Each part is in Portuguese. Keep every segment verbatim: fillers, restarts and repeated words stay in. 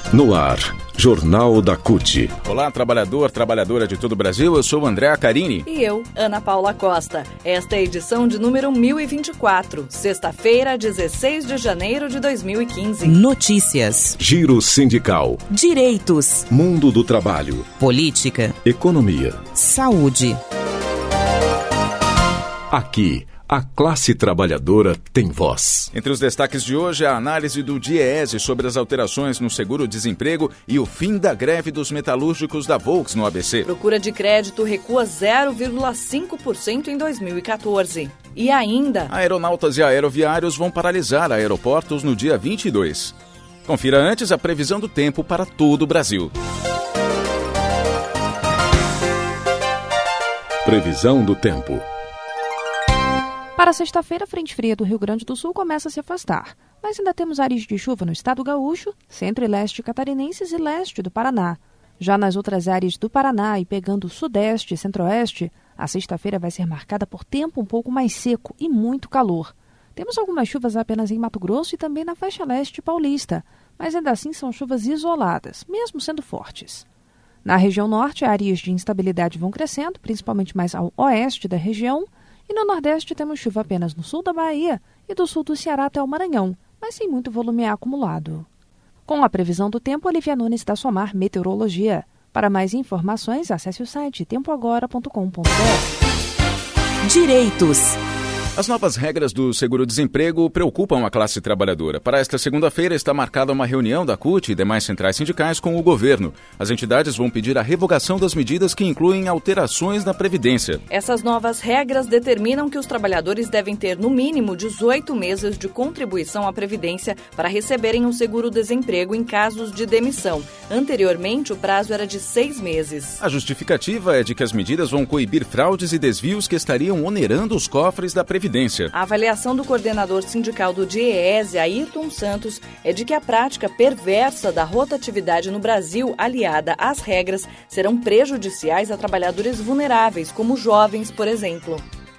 No ar, Jornal da C U T. Olá, trabalhador, trabalhadora de todo o Brasil, eu sou André Carini. E eu, Ana Paula Costa. Esta é a edição de número mil e vinte e quatro, sexta-feira, dezesseis de janeiro de dois mil e quinze. Notícias. Giro sindical. Direitos. Mundo do trabalho. Política. Economia. Saúde. Aqui, a classe trabalhadora tem voz. Entre os destaques de hoje, a análise do DIEESE sobre as alterações no seguro-desemprego e o fim da greve dos metalúrgicos da Volks no A B C. Procura de crédito recua zero vírgula cinco por cento em dois mil e quatorze. E ainda... Aeronautas e aeroviários vão paralisar aeroportos no dia vinte e dois. Confira antes a previsão do tempo para todo o Brasil. Previsão do tempo. Para sexta-feira, a frente fria do Rio Grande do Sul começa a se afastar, mas ainda temos áreas de chuva no estado gaúcho, centro e leste catarinenses e leste do Paraná. Já nas outras áreas do Paraná e pegando o sudeste e centro-oeste, a sexta-feira vai ser marcada por tempo um pouco mais seco e muito calor. Temos algumas chuvas apenas em Mato Grosso e também na faixa leste paulista, mas ainda assim são chuvas isoladas, mesmo sendo fortes. Na região norte, áreas de instabilidade vão crescendo, principalmente mais ao oeste da região, e no Nordeste temos chuva apenas no sul da Bahia e do sul do Ceará até o Maranhão, mas sem muito volume acumulado. Com a previsão do tempo, Olivia Nunes da Somar Meteorologia. Para mais informações, acesse o site tempo agora ponto com ponto br. Direitos. As novas regras do seguro-desemprego preocupam a classe trabalhadora. Para esta segunda-feira está marcada uma reunião da C U T e demais centrais sindicais com o governo. As entidades vão pedir a revogação das medidas que incluem alterações na Previdência. Essas novas regras determinam que os trabalhadores devem ter, no mínimo, dezoito meses de contribuição à Previdência para receberem o seguro-desemprego em casos de demissão. Anteriormente, o prazo era de seis meses. A justificativa é de que as medidas vão coibir fraudes e desvios que estariam onerando os cofres da Previdência. A avaliação do coordenador sindical do DIEESE, Ayrton Santos, é de que a prática perversa da rotatividade no Brasil, aliada às regras, serão prejudiciais a trabalhadores vulneráveis, como jovens, por exemplo.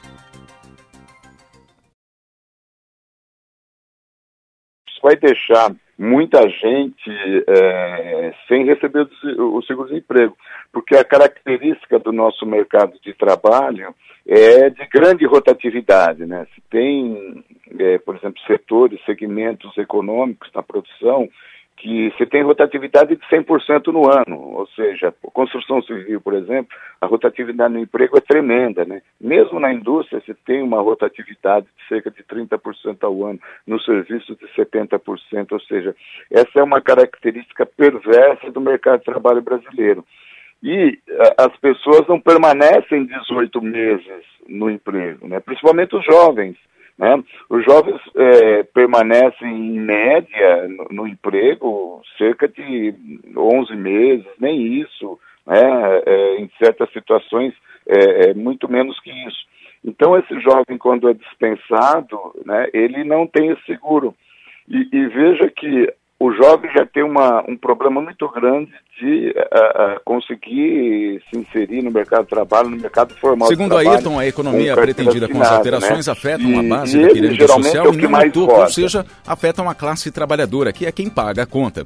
Isso vai deixar muita gente é, sem receber o seguro-desemprego, porque a característica do nosso mercado de trabalho é de grande rotatividade, né? Se tem, é, por exemplo, setores, segmentos econômicos na produção, que você tem rotatividade de cem por cento no ano, ou seja, a construção civil, por exemplo, a rotatividade no emprego é tremenda, né? Mesmo na indústria, você tem uma rotatividade de cerca de trinta por cento ao ano, no serviço de setenta por cento, ou seja, essa é uma característica perversa do mercado de trabalho brasileiro. E a, as pessoas não permanecem dezoito meses no emprego, né? Principalmente os jovens. Né? Os jovens é, permanecem, em média, no, no emprego cerca de onze meses, nem isso, né? É, em certas situações, é, é muito menos que isso. Então, esse jovem, quando é dispensado, né, ele não tem esse seguro. E, e veja que o jovem já tem uma, um problema muito grande de uh, uh, conseguir se inserir no mercado de trabalho, no mercado formal Segundo de trabalho. Segundo Ayrton, a economia pretendida com as alterações, né, afetam e, a base e da pirâmide social é e não mais o topo, forte. ou seja, afetam a classe trabalhadora, que é quem paga a conta.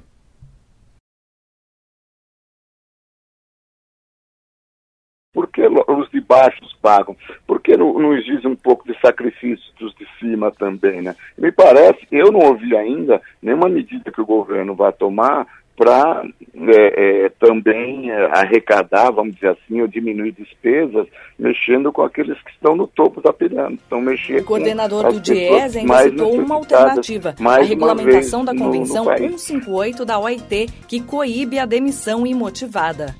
Por que os de baixo pagam? Por que não, não exige um pouco de sacrifício dos de cima também, né? Me parece, eu não ouvi ainda nenhuma medida que o governo vai tomar para é, é, também é, arrecadar, vamos dizer assim, ou diminuir despesas, mexendo com aqueles que estão no topo da pirâmide. Então, mexer o coordenador com do DIEESE ainda citou uma alternativa, a regulamentação da Convenção cento e cinquenta e oito da O I T, que coíbe a demissão imotivada.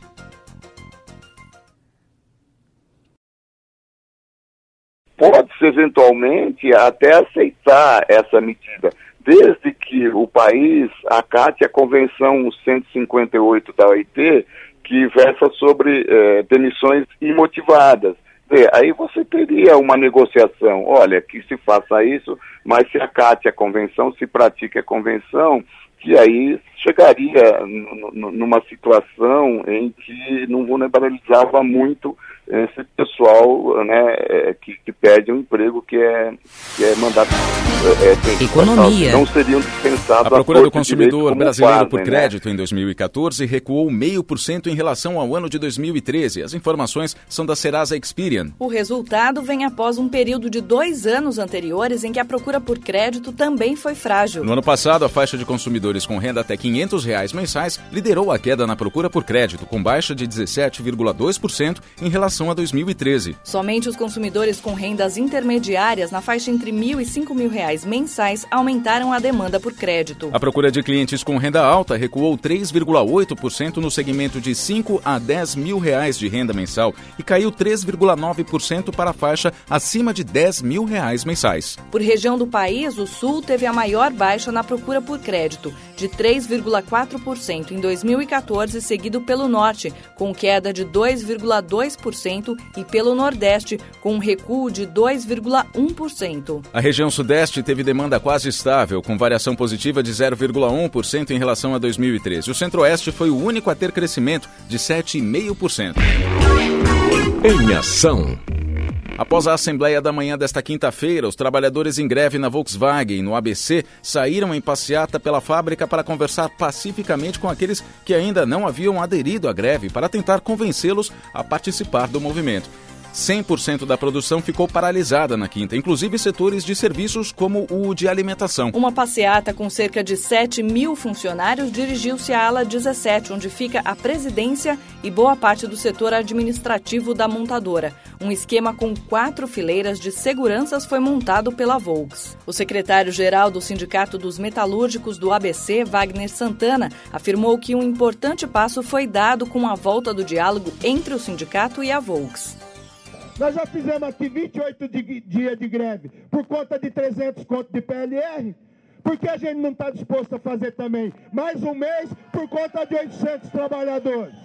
Pode-se, eventualmente, até aceitar essa medida, desde que o país acate a Convenção cento e cinquenta e oito da O I T, que versa sobre eh, demissões imotivadas. Aí você teria uma negociação, olha, que se faça isso, mas se acate a Convenção, se pratique a Convenção, que aí chegaria n- n- numa situação em que não vulnerabilizava muito esse pessoal, né, é, que, que perde um emprego que é, que é mandado... É, tem, Economia. Não seriam dispensados. A procura a do consumidor brasileiro fazem, por né? crédito em dois mil e quatorze recuou zero vírgula cinco por cento em relação ao ano de dois mil e treze. As informações são da Serasa Experian. O resultado vem após um período de dois anos anteriores em que a procura por crédito também foi frágil. No ano passado, a faixa de consumidores com renda até quinhentos reais mensais liderou a queda na procura por crédito, com baixa de dezessete vírgula dois por cento em relação a dois mil e treze. Somente os consumidores com rendas intermediárias na faixa entre mil e cinco mil reais mensais aumentaram a demanda por crédito. A procura de clientes com renda alta recuou três vírgula oito por cento no segmento de cinco a dez mil reais de renda mensal e caiu três vírgula nove por cento para a faixa acima de dez mil reais mensais. Por região do país, o Sul teve a maior baixa na procura por crédito, de três vírgula quatro por cento em dois mil e quatorze, seguido pelo Norte, com queda de dois vírgula dois por cento, e pelo Nordeste, com um recuo de dois vírgula um por cento. A região Sudeste teve demanda quase estável, com variação positiva de zero vírgula um por cento em relação a dois mil e treze. O Centro-Oeste foi o único a ter crescimento de sete vírgula cinco por cento. Em ação. Após a Assembleia da manhã desta quinta-feira, os trabalhadores em greve na Volkswagen, no A B C, saíram em passeata pela fábrica para conversar pacificamente com aqueles que ainda não haviam aderido à greve, para tentar convencê-los a participar do movimento. cem por cento da produção ficou paralisada na quinta, inclusive setores de serviços como o de alimentação. Uma passeata com cerca de sete mil funcionários dirigiu-se à ala dezessete, onde fica a presidência e boa parte do setor administrativo da montadora. Um esquema com quatro fileiras de seguranças foi montado pela Volks. O secretário-geral do Sindicato dos Metalúrgicos do A B C, Wagner Santana, afirmou que um importante passo foi dado com a volta do diálogo entre o sindicato e a Volks. Nós já fizemos aqui vinte e oito dias de greve por conta de trezentos contos de P L R. Por que a gente não está disposto a fazer também mais um mês por conta de oitocentos trabalhadores?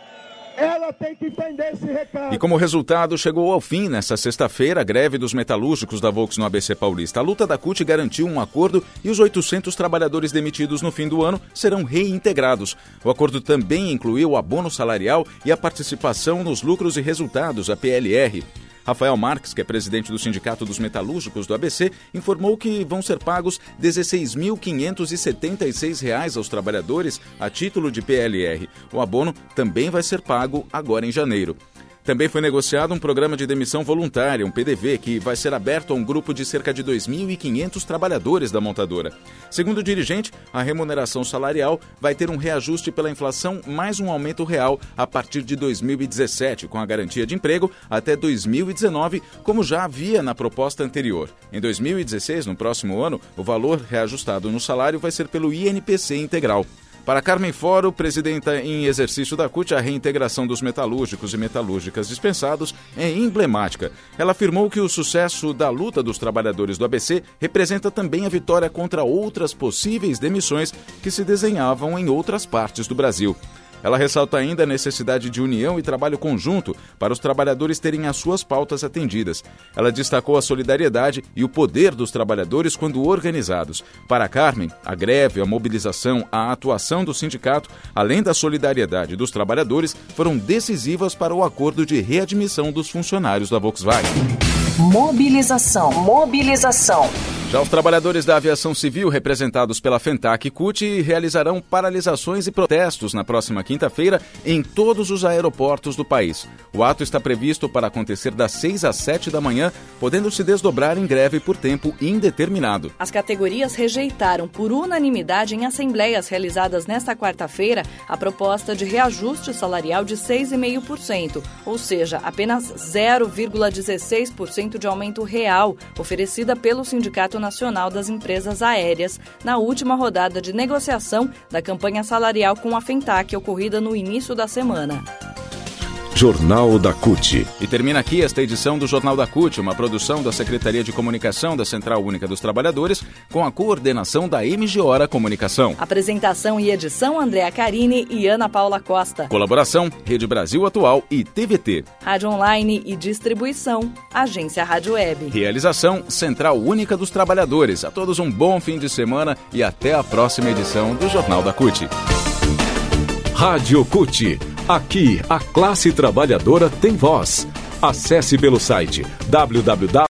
Ela tem que entender esse recado. E como resultado, chegou ao fim nesta sexta-feira a greve dos metalúrgicos da Volks no A B C Paulista. A luta da C U T garantiu um acordo e os oitocentos trabalhadores demitidos no fim do ano serão reintegrados. O acordo também incluiu o abono salarial e a participação nos lucros e resultados, a P L R. Rafael Marques, que é presidente do Sindicato dos Metalúrgicos do A B C, informou que vão ser pagos dezesseis mil quinhentos e setenta e seis reais aos trabalhadores a título de P L R. O abono também vai ser pago agora em janeiro. Também foi negociado um programa de demissão voluntária, um P D V, que vai ser aberto a um grupo de cerca de dois mil e quinhentos trabalhadores da montadora. Segundo o dirigente, a remuneração salarial vai ter um reajuste pela inflação mais um aumento real a partir de dois mil e dezessete, com a garantia de emprego até dois mil e dezenove, como já havia na proposta anterior. Em dois mil e dezesseis, no próximo ano, o valor reajustado no salário vai ser pelo I N P C integral. Para Carmen Foro, presidenta em exercício da C U T, a reintegração dos metalúrgicos e metalúrgicas dispensados é emblemática. Ela afirmou que o sucesso da luta dos trabalhadores do A B C representa também a vitória contra outras possíveis demissões que se desenhavam em outras partes do Brasil. Ela ressalta ainda a necessidade de união e trabalho conjunto para os trabalhadores terem as suas pautas atendidas. Ela destacou a solidariedade e o poder dos trabalhadores quando organizados. Para Carmen, a greve, a mobilização, a atuação do sindicato, além da solidariedade dos trabalhadores, foram decisivas para o acordo de readmissão dos funcionários da Volkswagen. Mobilização. Mobilização. Já os trabalhadores da aviação civil, representados pela FENTAC e C U T, realizarão paralisações e protestos na próxima quinta-feira em todos os aeroportos do país. O ato está previsto para acontecer das seis às sete da manhã, podendo se desdobrar em greve por tempo indeterminado. As categorias rejeitaram por unanimidade em assembleias realizadas nesta quarta-feira a proposta de reajuste salarial de seis vírgula cinco por cento, ou seja, apenas zero vírgula dezesseis por cento de aumento real, oferecida pelo Sindicato Nacional das Empresas Aéreas na última rodada de negociação da campanha salarial com a FENTAC, ocorrida no início da semana. Jornal da C U T. E termina aqui esta edição do Jornal da C U T, uma produção da Secretaria de Comunicação da Central Única dos Trabalhadores, com a coordenação da M G Hora Comunicação. Apresentação e edição, Andréa Carini e Ana Paula Costa. Colaboração, Rede Brasil Atual e T V T. Rádio online e distribuição, Agência Rádio Web. Realização, Central Única dos Trabalhadores. A todos um bom fim de semana e até a próxima edição do Jornal da C U T. Rádio C U T. Aqui, a classe trabalhadora tem voz. Acesse pelo site w w w